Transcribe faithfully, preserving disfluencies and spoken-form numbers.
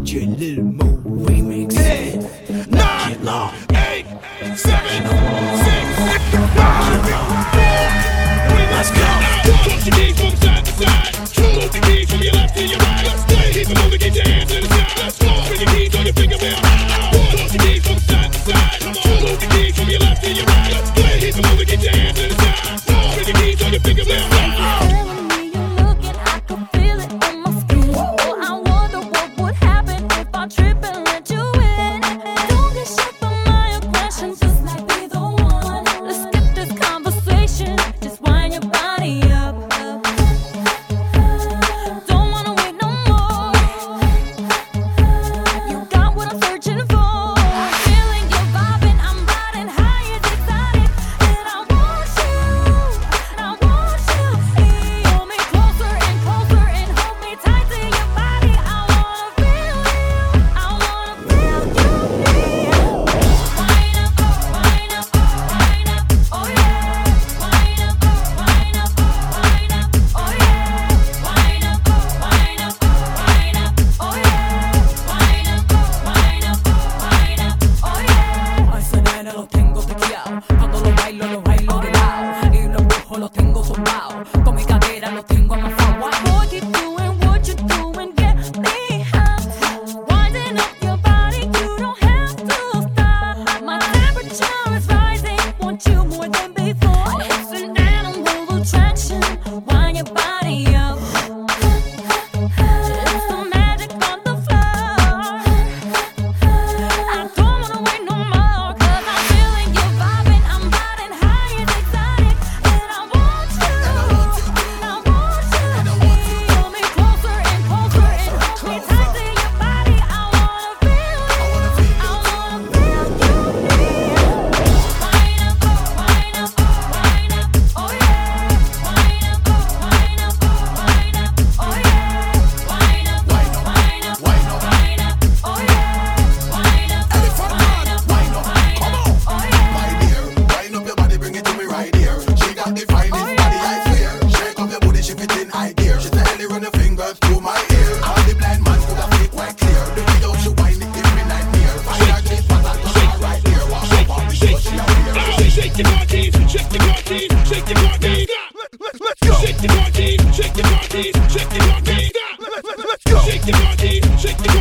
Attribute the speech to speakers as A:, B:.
A: DJ Lil Mo remix.
B: ten, nine, eight, seven, six, five, four, three, let's go. Toss your knees from side to side. Move the keys from your left to your right. Let's play. Keep it moving, get your hands to the side. Let's go. Bring your keys on your finger bell. Toss your knees from side to side. Move the keys from your left to your right. Let's play. Keep it moving, get your hands to the side. Bring your keys on your finger bell.
C: Cuando lo bailo, lo bailo de lado. Y los ojos los tengo zumbados. Con mi cadera los tengo amasados.
D: Boy, keep doing what you're doing, get me hot. Winding up your body, you don't have to stop. My temperature is rising, want you more than before. It's an animal attraction, wind your body up. It's the magic on the floor. I don't wanna wait no more, 'cause I'm feeling you vibing. I'm riding high and excited, and I want you. I want you. Pull me closer and closer and hold me tight to your body. I wanna feel you. I wanna feel you. Wind up, wind up, wind up, oh yeah. Wind up, wind up, wind up, oh yeah. Wind up, wind up, wind up, wind up, oh yeah. Wind up,
E: Elephant man, wind up, come on,
D: oh yeah.
E: my dear. Wind up your body, bring it to me right here. She got the finest body, I swear. Shake up your booty, she fit in high gear. She tell you run your fingers through my ear. All the blind man could have it quite clear. The video she wind it, give me nightmare. Find her this pattern, cause I'm right here. Walk up on me, so she out here.
B: Shake your bodies, shake your bodies, shake your bodies. Let's let's go. Shake your bodies, shake your bodies, shake your bodies. Let's let's let's go. Shake your bodies, shake your